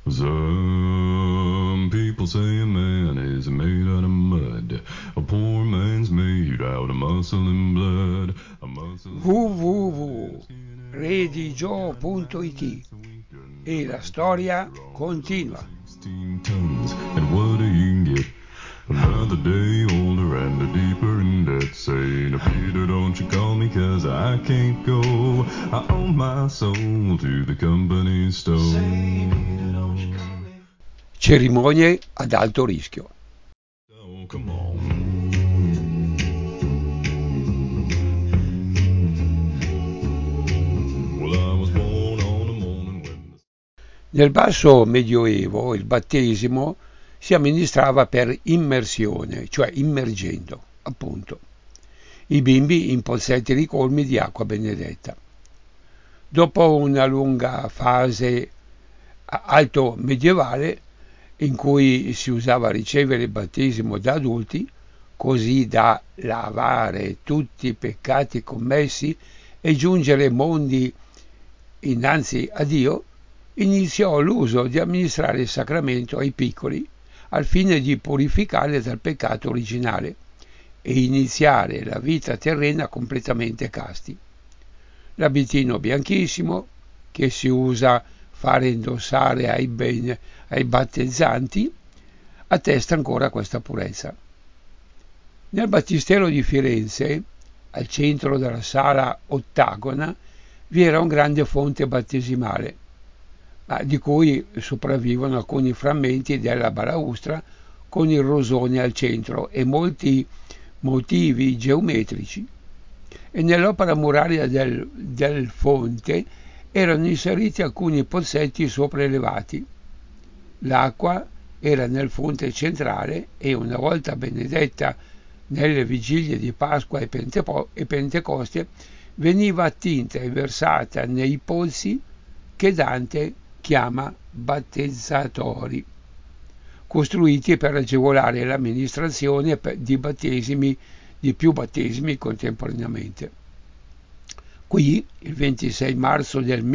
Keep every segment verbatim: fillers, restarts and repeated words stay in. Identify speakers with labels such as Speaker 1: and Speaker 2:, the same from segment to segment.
Speaker 1: Some people say a man is made out of mud. A poor man's made out of muscle and blood. A muscle and blood
Speaker 2: w w w punto
Speaker 1: is skin and
Speaker 2: redigio
Speaker 1: bone.
Speaker 2: punto
Speaker 1: And
Speaker 2: it
Speaker 1: that's a weekend.
Speaker 2: e la storia continua.
Speaker 1: sixteen tons. And what do you get? Another day older and a deeper in debt. Saying, Peter, don't you call me, cause I can't go. I owe my soul to the company store. Say, Peter, don't you call me.
Speaker 2: Cerimonie ad alto rischio.
Speaker 1: Oh, come on. Well, I was born on a morning when
Speaker 2: Nel basso medioevo il battesimo si amministrava per immersione, cioè immergendo, appunto, i bimbi in pozzetti ricolmi di acqua benedetta. Dopo una lunga fase alto medievale in cui si usava ricevere il battesimo da adulti, così da lavare tutti i peccati commessi e giungere mondi innanzi a Dio, iniziò l'uso di amministrare il sacramento ai piccoli al fine di purificarli dal peccato originale e iniziare la vita terrena completamente casti. L'abitino bianchissimo, che si usa fare indossare ai, ben, ai battezzanti, attesta ancora questa purezza. Nel battistero di Firenze, al centro della sala ottagona, vi era un grande fonte battesimale, ma di cui sopravvivono alcuni frammenti della balaustra con il rosone al centro e molti motivi geometrici. E nell'opera muraria del, del fonte erano inseriti alcuni pozzetti sopraelevati. L'acqua era nel fonte centrale e una volta benedetta nelle vigilie di Pasqua e, Pentepo- e Pentecoste veniva attinta e versata nei pozzi che Dante chiama battezzatori, costruiti per agevolare l'amministrazione di battesimi di più battesimi contemporaneamente. Qui, il ventisei marzo del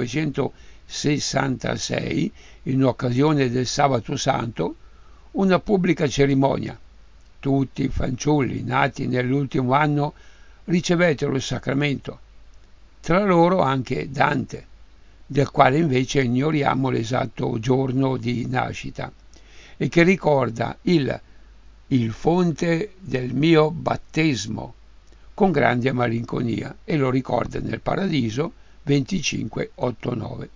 Speaker 2: milleduecentosessantasei, in occasione del Sabato Santo, una pubblica cerimonia. Tutti i fanciulli nati nell'ultimo anno ricevettero il sacramento, tra loro anche Dante, del quale invece ignoriamo l'esatto giorno di nascita, e che ricorda il, il fonte del mio battesimo con grande malinconia, e lo ricorda nel Paradiso venticinque otto nove.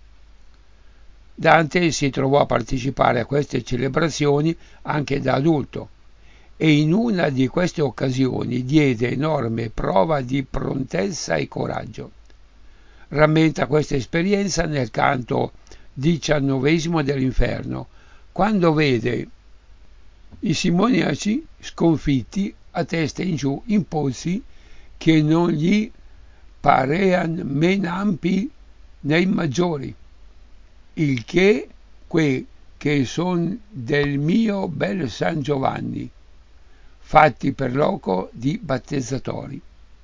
Speaker 2: Dante si trovò a partecipare a queste celebrazioni anche da adulto e in una di queste occasioni diede enorme prova di prontezza e coraggio. Rammenta questa esperienza nel canto diciannovesimo dell'Inferno, quando vede i simoniaci sconfitti a testa in giù in pozzi che non gli parean men ampi nei maggiori, il che que che son del mio bel San Giovanni, fatti per loco di battezzatori.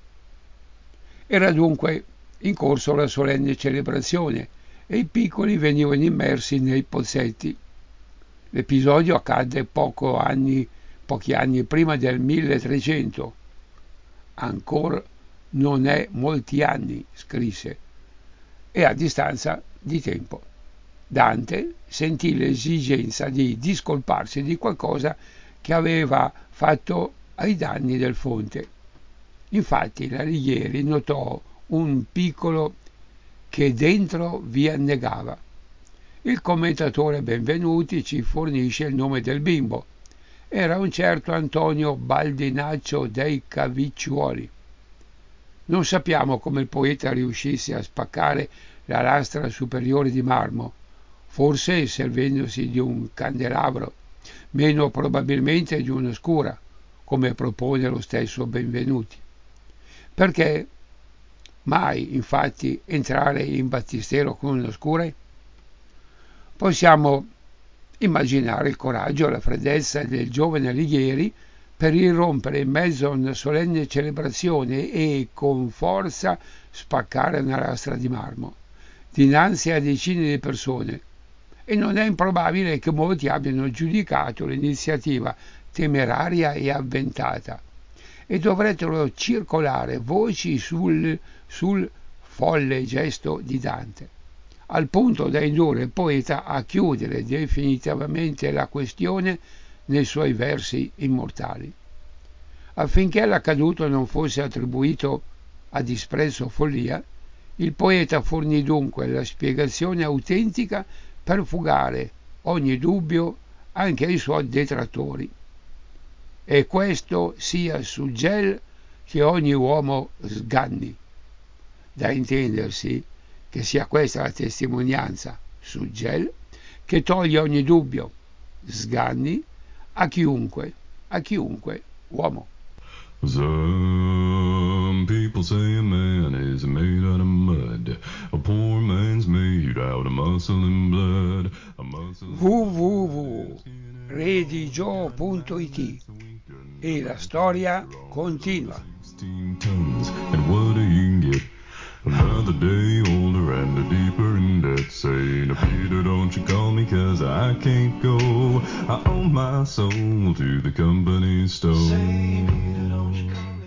Speaker 2: Era dunque in corso la solenne celebrazione e i piccoli venivano immersi nei pozzetti. L'episodio accadde poco anni, pochi anni prima del milletrecento. Ancora non è molti anni, scrisse, e a distanza di tempo. Dante sentì l'esigenza di discolparsi di qualcosa che aveva fatto ai danni del fonte. Infatti l'Alighieri notò un piccolo che dentro vi annegava. Il commentatore Benvenuti ci fornisce il nome del bimbo. Era un certo Antonio Baldinaccio dei Cavicciuoli. Non sappiamo come il poeta riuscisse a spaccare la lastra superiore di marmo, forse servendosi di un candelabro, meno probabilmente di una scura, come propone lo stesso Benvenuti. Perché mai, infatti, entrare in battistero con una scura? Possiamo immaginare il coraggio e la freddezza del giovane Alighieri per irrompere in mezzo a una solenne celebrazione e con forza spaccare una lastra di marmo dinanzi a decine di persone e non è improbabile che molti abbiano giudicato l'iniziativa temeraria e avventata, e dovrebbero circolare voci sul, sul folle gesto di Dante, al punto da indurre il poeta a chiudere definitivamente la questione nei suoi versi immortali. Affinché l'accaduto non fosse attribuito a disprezzo o follia, il poeta fornì dunque la spiegazione autentica per fugare ogni dubbio anche ai suoi detrattori. E questo sia su gel che ogni uomo sganni. Da intendersi che sia questa la testimonianza su gel che toglie ogni dubbio, sganni, a chiunque, a chiunque uomo.
Speaker 1: Some people say a man is made out of mud. A poor man's made out of muscle and blood. A muscle
Speaker 2: w w w punto redigio punto it E la storia continua.
Speaker 1: sixteen tons, and what do you get? Another day older and deeper in debt. Saying, Peter, don't you call me, cause I can't go. I owe my soul to the company store. Say, Peter, don't you call me.